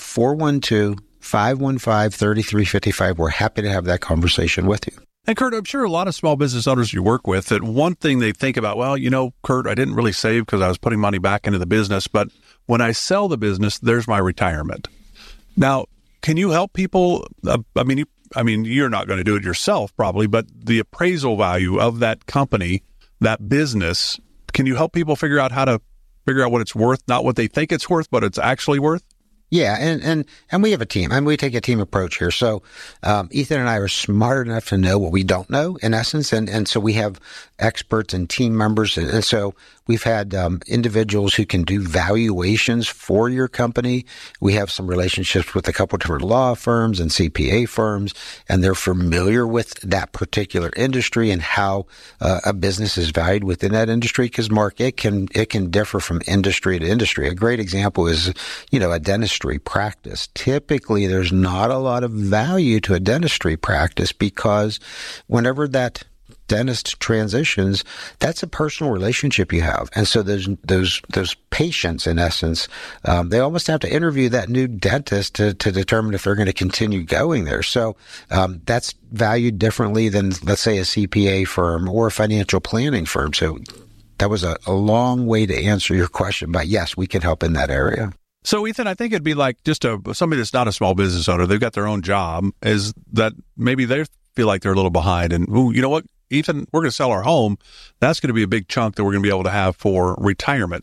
412-515-3355. We're happy to have that conversation with you. And Kurt, I'm sure a lot of small business owners you work with, that one thing they think about, well, Kurt, I didn't really save because I was putting money back into the business, but when I sell the business, there's my retirement. Now, can you help people? I mean, you're not going to do it yourself probably, but the appraisal value of that company, that business, can you help people figure out how to figure out what it's worth, not what they think it's worth, but it's actually worth? Yeah, and we have a team, and we take a team approach here. So Ethan and I are smart enough to know what we don't know, in essence, and so we have experts and team members, and so we've had individuals who can do valuations for your company. We have some relationships with a couple of different law firms and CPA firms, and they're familiar with that particular industry and how a business is valued within that industry. Because Mark, it can differ from industry to industry. A great example is, a dentistry practice. Typically, there's not a lot of value to a dentistry practice because whenever that dentist transitions, that's a personal relationship you have. And so those patients, in essence, they almost have to interview that new dentist to determine if they're going to continue going there. So that's valued differently than, let's say, a CPA firm or a financial planning firm. So that was a long way to answer your question, but yes, we can help in that area. So, Ethan, I think it'd be like just somebody that's not a small business owner, they've got their own job, is that maybe they feel like they're a little behind. And, you know what, Ethan, we're going to sell our home. That's going to be a big chunk that we're going to be able to have for retirement.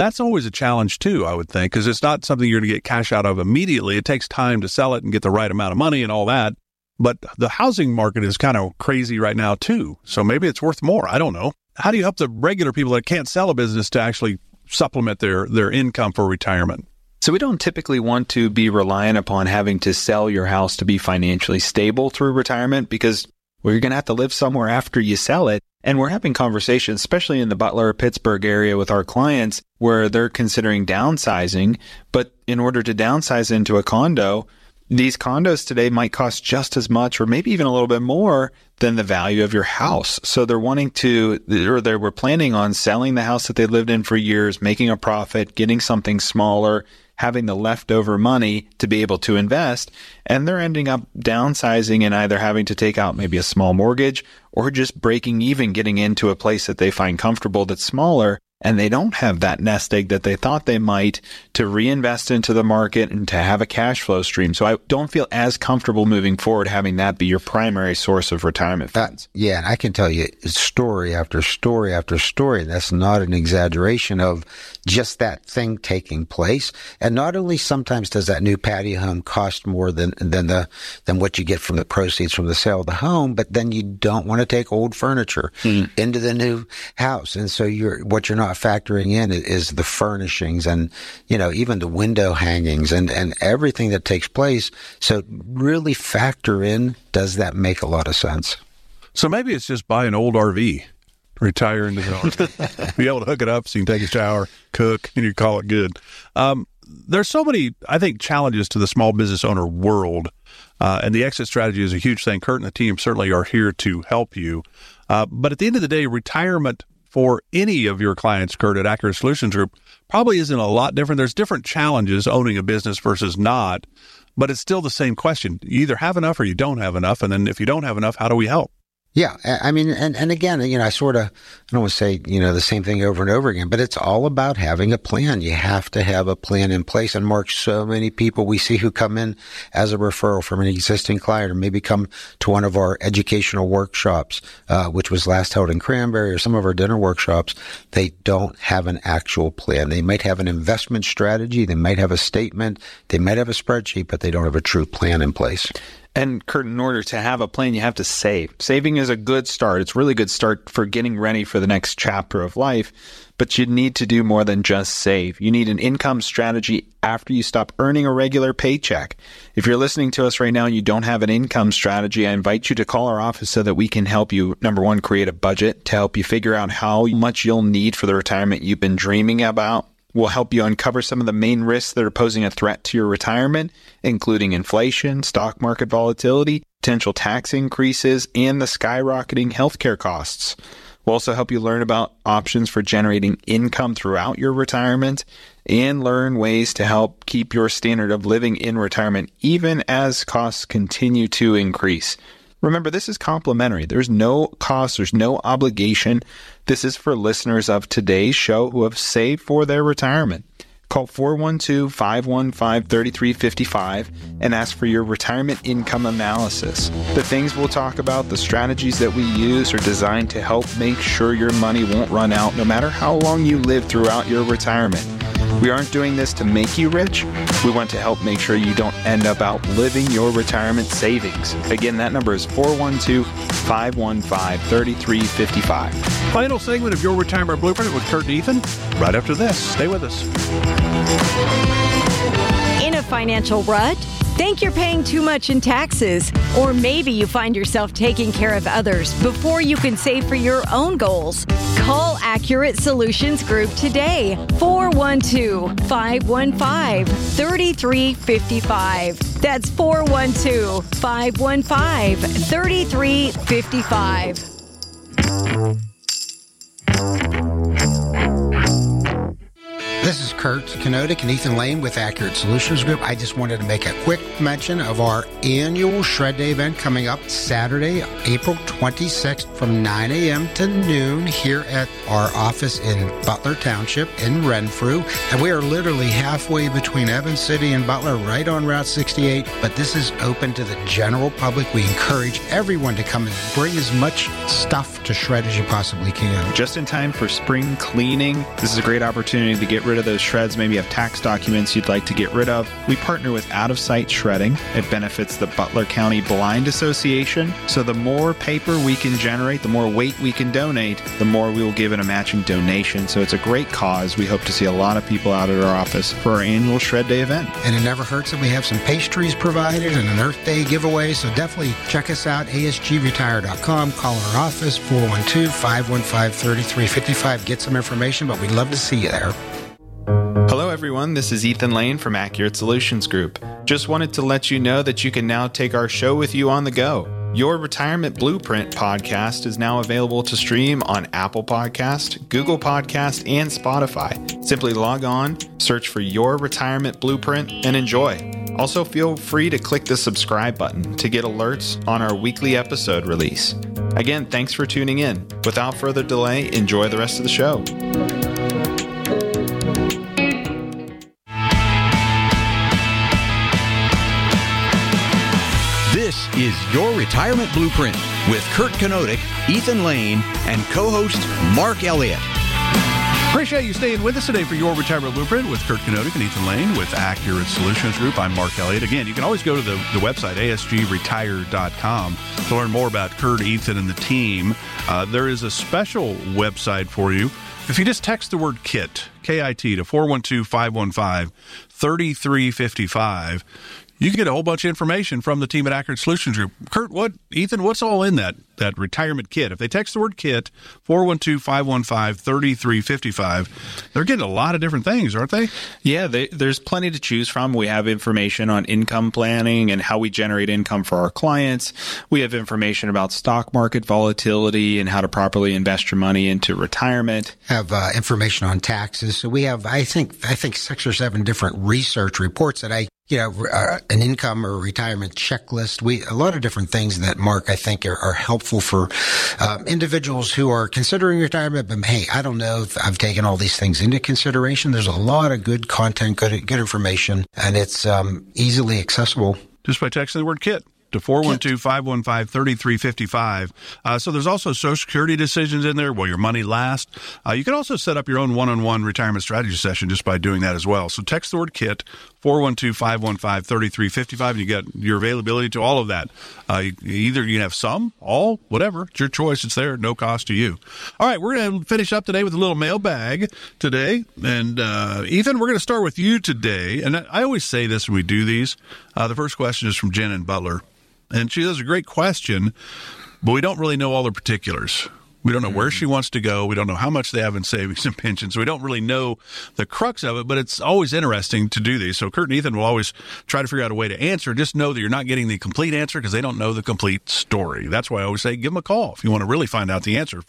That's always a challenge too, I would think, because it's not something you're going to get cash out of immediately. It takes time to sell it and get the right amount of money and all that. But the housing market is kind of crazy right now too. So maybe it's worth more. I don't know. How do you help the regular people that can't sell a business to actually supplement their income for retirement? So we don't typically want to be reliant upon having to sell your house to be financially stable through retirement, because you're going to have to live somewhere after you sell it. And we're having conversations, especially in the Butler, Pittsburgh area with our clients, where they're considering downsizing. But in order to downsize into a condo, these condos today might cost just as much or maybe even a little bit more than the value of your house. So they're wanting to, or they were planning on selling the house that they lived in for years, making a profit, getting something smaller, having the leftover money to be able to invest, and they're ending up downsizing and either having to take out maybe a small mortgage or just breaking even, getting into a place that they find comfortable that's smaller, and they don't have that nest egg that they thought they might to reinvest into the market and to have a cash flow stream. So I don't feel as comfortable moving forward having that be your primary source of retirement funds. Yeah, and I can tell you story after story after story. That's not an exaggeration of just that thing taking place. And not only sometimes does that new patio home cost more than what you get from the proceeds from the sale of the home, but then you don't want to take old furniture into the new house. And so what you're not factoring in is the furnishings and, even the window hangings and everything that takes place. So really factor in, does that make a lot of sense? So maybe it's just buy an old RV, retire into the RV, be able to hook it up so you can take a shower, cook, and you call it good. There's so many, I think, challenges to the small business owner world, and the exit strategy is a huge thing. Kurt and the team certainly are here to help you. But at the end of the day, retirement for any of your clients, Kurt, at Accurate Solutions Group, probably isn't a lot different. There's different challenges owning a business versus not, but it's still the same question. You either have enough or you don't have enough. And then if you don't have enough, how do we help? Yeah. I mean, and again, I don't want to say, the same thing over and over again, but it's all about having a plan. You have to have a plan in place. And Mark, so many people we see who come in as a referral from an existing client or maybe come to one of our educational workshops, which was last held in Cranberry, or some of our dinner workshops, they don't have an actual plan. They might have an investment strategy. They might have a statement. They might have a spreadsheet, but they don't have a true plan in place. And Kurt, in order to have a plan, you have to save. Saving is a good start. It's a really good start for getting ready for the next chapter of life. But you need to do more than just save. You need an income strategy after you stop earning a regular paycheck. If you're listening to us right now and you don't have an income strategy, I invite you to call our office so that we can help you, number one, create a budget to help you figure out how much you'll need for the retirement you've been dreaming about. We'll help you uncover some of the main risks that are posing a threat to your retirement, including inflation, stock market volatility, potential tax increases, and the skyrocketing healthcare costs. We'll also help you learn about options for generating income throughout your retirement and learn ways to help keep your standard of living in retirement even as costs continue to increase. Remember, this is complimentary. There's no cost. There's no obligation. This is for listeners of today's show who have saved for their retirement. Call 412-515-3355 and ask for your retirement income analysis. The things we'll talk about, the strategies that we use are designed to help make sure your money won't run out no matter how long you live throughout your retirement. We aren't doing this to make you rich. We want to help make sure you don't end up outliving your retirement savings. Again, that number is 412-515-3355. Final segment of Your Retirement Blueprint with Kurt and Ethan right after this. Stay with us. In a financial rut? Think you're paying too much in taxes? Or maybe you find yourself taking care of others before you can save for your own goals? Call Accurate Solutions Group today. 412-515-3355. That's 412-515-3355. This is Kurt Knodik and Ethan Lane with Accurate Solutions Group. I just wanted to make a quick mention of our annual Shred Day event coming up Saturday, April 26th from 9 a.m. to noon here at our office in Butler Township in Renfrew. And we are literally halfway between Evans City and Butler, right on Route 68. But this is open to the general public. We encourage everyone to come and bring as much stuff to shred as you possibly can. Just in time for spring cleaning. This is a great opportunity to get rid rid of those shreds. Maybe you have tax documents you'd like to get rid of. We partner with Out of Sight Shredding. It benefits the Butler County Blind Association. So the more paper we can generate, the more weight we can donate, the more we will give in a matching donation. So it's a great cause. We hope to see a lot of people out at our office for our annual Shred Day event. And it never hurts that we have some pastries provided and an Earth Day giveaway. So definitely check us out, asgretire.com. Call our office, 412-515-3355. Get some information, but we'd love to see you there. Hello everyone, this is Ethan Lane from Accurate Solutions Group. Just wanted to let you know that you can now take our show with you on the go. Your Retirement Blueprint podcast is now available to stream on Apple Podcast, Google Podcast, and Spotify. Simply log on, search for Your Retirement Blueprint, and enjoy. Also, feel free to click the subscribe button to get alerts on our weekly episode release. Again, thanks for tuning in. Without further delay, enjoy the rest of the show. This is Your Retirement Blueprint with Kurt Knodik, Ethan Lane, and co-host Mark Elliott. Appreciate you staying with us today for Your Retirement Blueprint with Kurt Knodik and Ethan Lane with Accurate Solutions Group. I'm Mark Elliott. Again, you can always go to the website, asgretire.com, to learn more about Kurt, Ethan, and the team. There is a special website for you. If you just text the word KIT, K-I-T, to 412-515-3355, you can get a whole bunch of information from the team at Accurate Solutions Group. Kurt, Ethan, what's all in that retirement kit? If they text the word KIT, 412-515-3355, they're getting a lot of different things, aren't they? Yeah, there's plenty to choose from. We have information on income planning and how we generate income for our clients. We have information about stock market volatility and how to properly invest your money into retirement. Have information on taxes. So we have, I think 6 or 7 different research reports that an income or retirement checklist. A lot of different things that, Mark, I think are helpful for individuals who are considering retirement, but hey, I don't know if I've taken all these things into consideration. There's a lot of good content, good information, and it's easily accessible. Just by texting the word KIT to 412-515-3355. So there's also Social Security decisions in there, will your money last? You can also set up your own one-on-one retirement strategy session just by doing that as well. So text the word KIT, 412-515-3355, and you get your availability to all of that. Either you can have some, all, whatever. It's your choice. It's there. No cost to you. All right, we're going to finish up today with a little mailbag today. And Ethan, we're going to start with you today. And I always say this when we do these. The first question is from Jen in Butler. And she has a great question, but we don't really know all the particulars. We don't know where she wants to go. We don't know how much they have in savings and pensions. So we don't really know the crux of it, but it's always interesting to do these. So Kurt and Ethan will always try to figure out a way to answer. Just know that you're not getting the complete answer because they don't know the complete story. That's why I always say give them a call if you want to really find out the answer.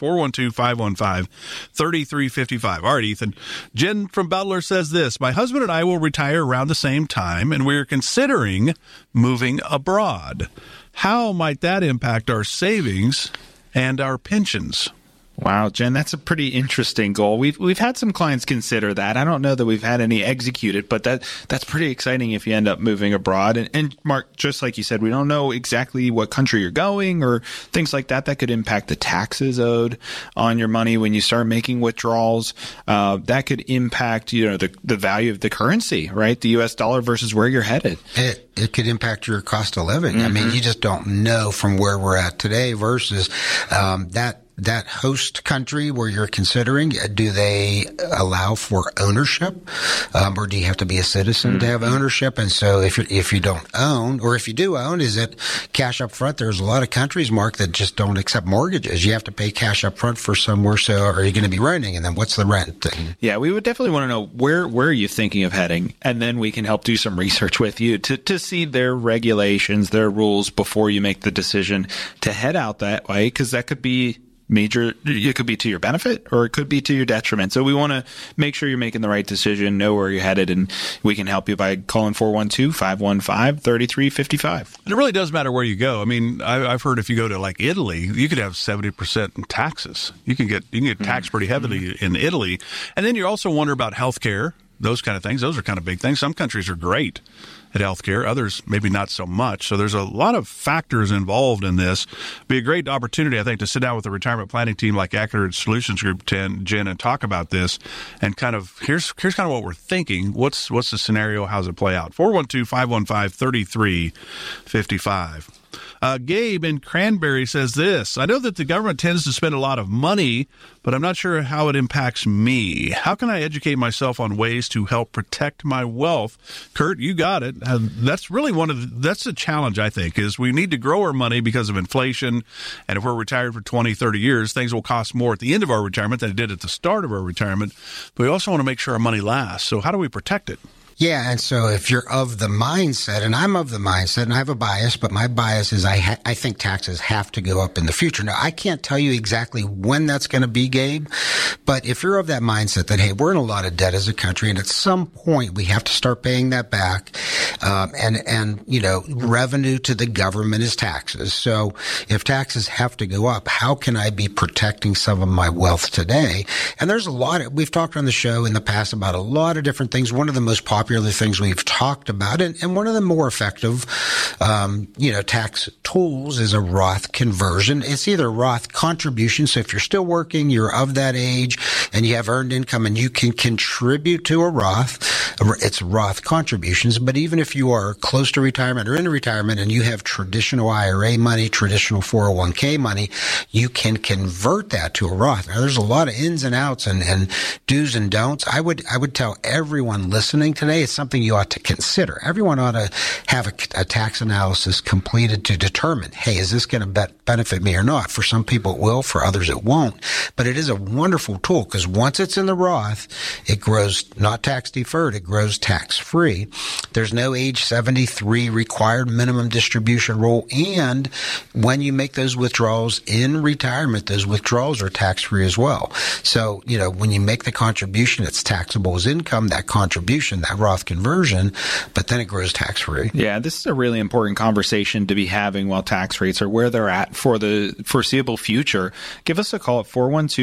412-515-3355. All right, Ethan. Jen from Butler says this: my husband and I will retire around the same time, and we're considering moving abroad. How might that impact our savings and our pensions? Wow, Jen, that's a pretty interesting goal. We've had some clients consider that. I don't know that we've had any executed, but that's pretty exciting if you end up moving abroad. And Mark, just like you said, we don't know exactly what country you're going or things like that. That could impact the taxes owed on your money when you start making withdrawals. That could impact, the value of the currency, right? The U.S. dollar versus where you're headed. It could impact your cost of living. Mm-hmm. I mean, you just don't know from where we're at today versus that host country where you're considering. Do they allow for ownership, or do you have to be a citizen to have ownership? And so if you don't own, or if you do own, is it cash up front? There's a lot of countries, Mark, that just don't accept mortgages. You have to pay cash up front for somewhere. So are you going to be renting? And then what's the rent? Yeah, we would definitely want to know where are you thinking of heading, and then we can help do some research with you to see their regulations, their rules before you make the decision to head out that way, because that could be it could be to your benefit or it could be to your detriment. So we want to make sure you're making the right decision, know where you're headed, and we can help you by calling 412-515-3355. And it really does matter where you go. I mean, I've heard if you go to like Italy, you could have 70% in taxes. You can get taxed pretty heavily in Italy. And then you also wonder about health care, those kind of things. Those are kind of big things. Some countries are great. at healthcare. Others, maybe not so much. So there's a lot of factors involved in this. Be a great opportunity, I think, to sit down with a retirement planning team like Accurate Solutions Group, Jen, and talk about this. And kind of here's kind of what we're thinking. What's the scenario? How's it play out? 412-515-3355. Gabe in Cranberry says this: I know that the government tends to spend a lot of money, but I'm not sure how it impacts me. How can I educate myself on ways to help protect my wealth? Kurt, you got it. That's really that's the challenge, I think, is we need to grow our money because of inflation. And if we're retired for 20, 30 years, things will cost more at the end of our retirement than it did at the start of our retirement. But we also want to make sure our money lasts. So how do we protect it? Yeah, and so if you're of the mindset, and I'm of the mindset, and I have a bias, but my bias is I think taxes have to go up in the future. Now, I can't tell you exactly when that's going to be, Gabe, but if you're of that mindset that, hey, we're in a lot of debt as a country, and at some point we have to start paying that back, and you know, revenue to the government is taxes. So if taxes have to go up, how can I be protecting some of my wealth today? And there's we've talked on the show in the past about a lot of different things. One of the most popular things we've talked about, and one of the more effective, tax tools is a Roth conversion. It's either Roth contribution. So if you're still working, you're of that age, and you have earned income, and you can contribute to a Roth, it's Roth contributions. But even if you are close to retirement or in retirement, and you have traditional IRA money, traditional 401k money, you can convert that to a Roth. Now, there's a lot of ins and outs and do's and don'ts. I would tell everyone listening today, it's something you ought to consider. Everyone ought to have a tax analysis completed to determine, hey, is this going to benefit me or not? For some people it will, for others it won't. But it is a wonderful tool because once it's in the Roth, it grows not tax deferred, it grows tax free. There's no age 73 required minimum distribution rule. And when you make those withdrawals in retirement, those withdrawals are tax free as well. So, when you make the contribution, it's taxable as income, that contribution, that Roth conversion, but then it grows tax-free. Yeah, this is a really important conversation to be having while tax rates are where they're at for the foreseeable future. Give us a call at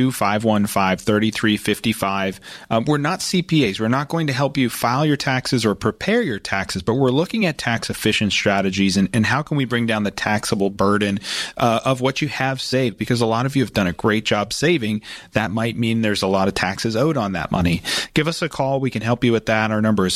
412-515-3355. We're not CPAs. We're not going to help you file your taxes or prepare your taxes, but we're looking at tax-efficient strategies and how can we bring down the taxable burden of what you have saved, because a lot of you have done a great job saving. That might mean there's a lot of taxes owed on that money. Give us a call. We can help you with that. Our number is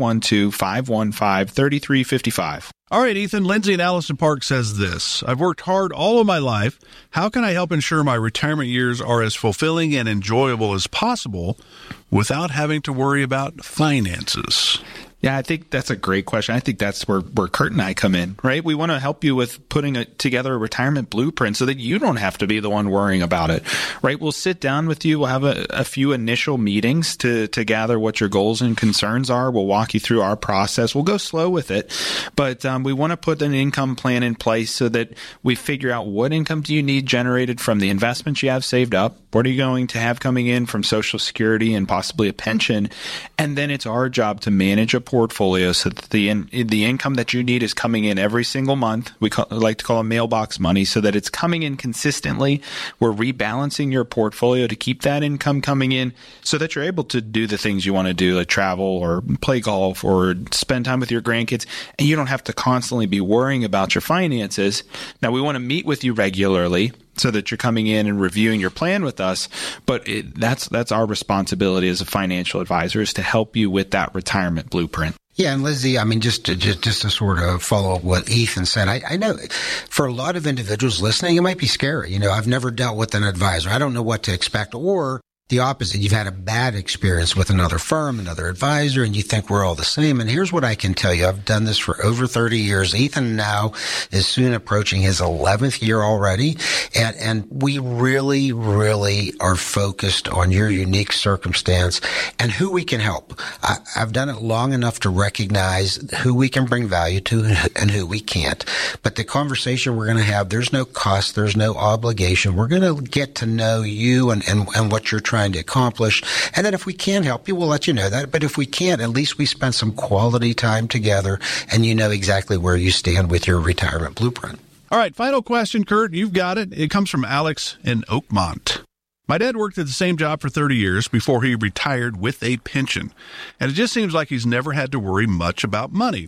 412-515-3355. All right, Ethan. Lindsay in Allison Park says this: I've worked hard all of my life. How can I help ensure my retirement years are as fulfilling and enjoyable as possible without having to worry about finances? Yeah, I think that's a great question. I think that's where Kurt and I come in, right? We want to help you with putting together a retirement blueprint so that you don't have to be the one worrying about it, right? We'll sit down with you. We'll have a few initial meetings to gather what your goals and concerns are. We'll walk you through our process. We'll go slow with it, but we want to put an income plan in place so that we figure out what income do you need generated from the investments you have saved up. What are you going to have coming in from Social Security and possibly a pension? And then it's our job to manage a portfolio so that the income that you need is coming in every single month. We like to call it mailbox money, so that it's coming in consistently. We're rebalancing your portfolio to keep that income coming in so that you're able to do the things you want to do, like travel or play golf or spend time with your grandkids, and you don't have to constantly be worrying about your finances. Now, we want to meet with you regularly so that you're coming in and reviewing your plan with us. But that's our responsibility as a financial advisor, is to help you with that retirement blueprint. Yeah, and Lizzie, I mean, just to sort of follow up what Ethan said, I know for a lot of individuals listening, it might be scary. I've never dealt with an advisor. I don't know what to expect, or the opposite. You've had a bad experience with another firm, another advisor, and you think we're all the same. And here's what I can tell you. I've done this for over 30 years. Ethan now is soon approaching his 11th year already. And we really, really are focused on your unique circumstance and who we can help. I've done it long enough to recognize who we can bring value to and who we can't. But the conversation we're going to have, there's no cost, there's no obligation. We're going to get to know you and what you're trying to accomplish. And then if we can help you, we'll let you know that. But if we can't, at least we spent some quality time together and you know exactly where you stand with your retirement blueprint. All right, final question, Kurt. You've got it. It comes from Alex in Oakmont. My dad worked at the same job for 30 years before he retired with a pension, and it just seems like he's never had to worry much about money.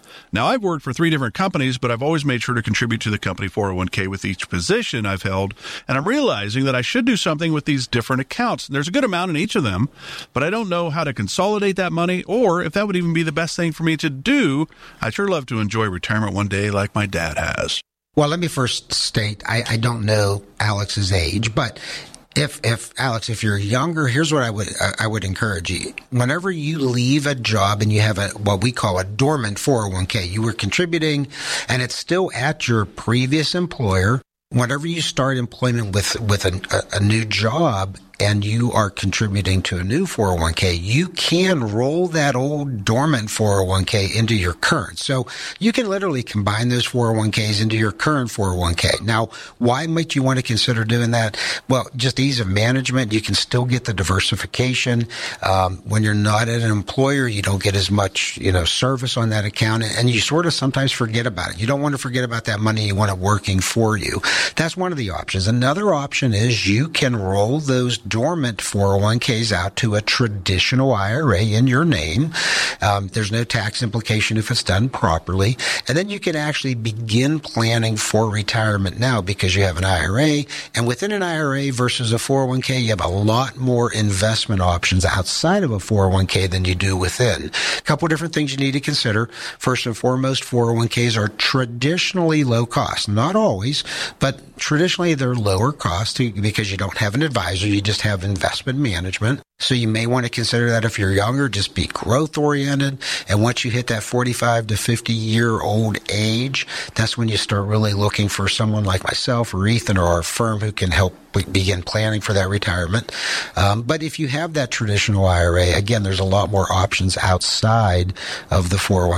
Now, I've worked for 3 different companies, but I've always made sure to contribute to the company 401k with each position I've held, and I'm realizing that I should do something with these different accounts. There's a good amount in each of them, but I don't know how to consolidate that money or if that would even be the best thing for me to do. I'd sure love to enjoy retirement one day like my dad has. Well, let me first state, I don't know Alex's age, but if Alex, if you're younger, here's what I would encourage you. Whenever you leave a job and you have what we call a dormant 401k, you were contributing and it's still at your previous employer. Whenever you start employment with a new job and you are contributing to a new 401k, you can roll that old dormant 401k into your current. So you can literally combine those 401ks into your current 401k. Now, why might you want to consider doing that? Well, just ease of management. You can still get the diversification. When you're not at an employer, you don't get as much, service on that account, and you sort of sometimes forget about it. You don't want to forget about that money. You want it working for you. That's one of the options. Another option is you can roll those dormant 401ks out to a traditional IRA in your name. There's no tax implication if it's done properly. And then you can actually begin planning for retirement now because you have an IRA. And within an IRA versus a 401k, you have a lot more investment options outside of a 401k than you do within. A couple of different things you need to consider. First and foremost, 401ks are traditionally low cost. Not always, but traditionally they're lower cost because you don't have an advisor. You just have investment management. So you may want to consider that if you're younger, just be growth oriented. And once you hit that 45 to 50 year old age, that's when you start really looking for someone like myself or Ethan or our firm who can help begin planning for that retirement. But if you have that traditional IRA, again, there's a lot more options outside of the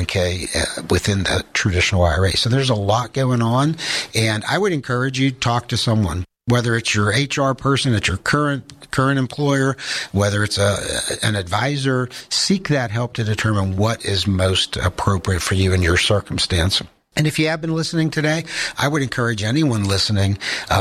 401k within the traditional IRA. So there's a lot going on. And I would encourage you to talk to someone. Whether it's your HR person at your current employer, whether it's an advisor, seek that help to determine what is most appropriate for you in your circumstance. And if you have been listening today, I would encourage anyone listening,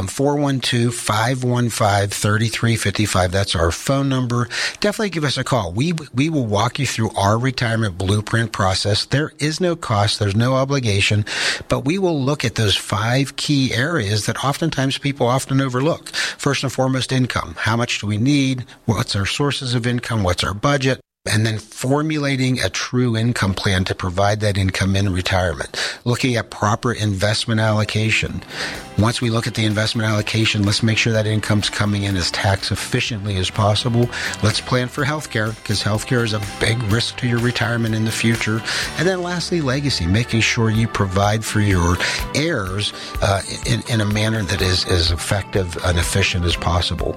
412-515-3355. That's our phone number. Definitely give us a call. We will walk you through our retirement blueprint process. There is no cost. There's no obligation, but we will look at those 5 key areas that oftentimes people often overlook. First and foremost, income. How much do we need? What's our sources of income? What's our budget? And then formulating a true income plan to provide that income in retirement. Looking at proper investment allocation. Once we look at the investment allocation, let's make sure that income's coming in as tax efficiently as possible. Let's plan for healthcare, because healthcare is a big risk to your retirement in the future. And then lastly, legacy, making sure you provide for your heirs in a manner that is as effective and efficient as possible.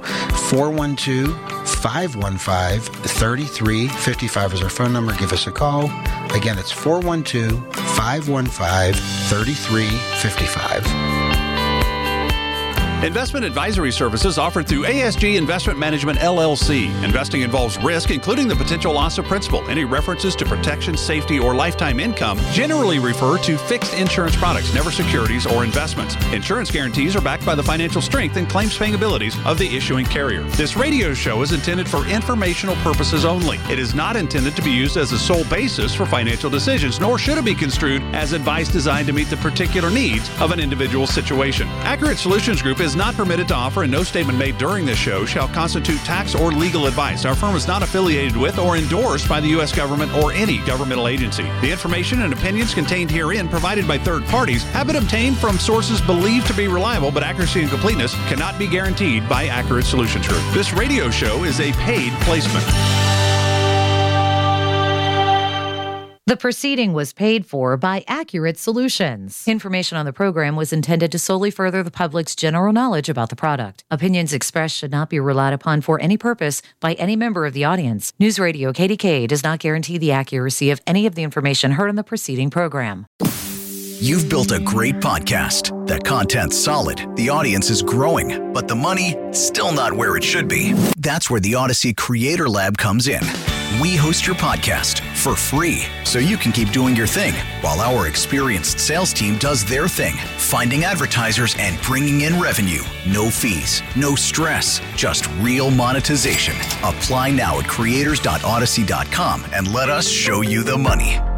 412-515-3355 is our phone number. Give us a call. Again, it's 412-515-3355. Investment advisory services offered through ASG Investment Management, LLC. Investing involves risk, including the potential loss of principal. Any references to protection, safety, or lifetime income generally refer to fixed insurance products, never securities or investments. Insurance guarantees are backed by the financial strength and claims-paying abilities of the issuing carrier. This radio show is intended for informational purposes only. It is not intended to be used as a sole basis for financial decisions, nor should it be construed as advice designed to meet the particular needs of an individual situation. Accurate Solutions Group is not permitted to offer, and no statement made during this show shall constitute tax or legal advice. Our firm is not affiliated with or endorsed by the U.S. government or any governmental agency. The information and opinions contained herein provided by third parties have been obtained from sources believed to be reliable, but accuracy and completeness cannot be guaranteed by Accurate Solutions Group. This radio show is a paid placement. The proceeding was paid for by Accurate Solutions. Information on the program was intended to solely further the public's general knowledge about the product. Opinions expressed should not be relied upon for any purpose by any member of the audience. News Radio KDKA does not guarantee the accuracy of any of the information heard on the preceding program. You've built a great podcast. That content's solid, the audience is growing, but the money, still not where it should be. That's where the Odyssey Creator Lab comes in. We host your podcast for free, so you can keep doing your thing while our experienced sales team does their thing, finding advertisers and bringing in revenue. No fees, no stress, just real monetization. Apply now at creators.odyssey.com and let us show you the money.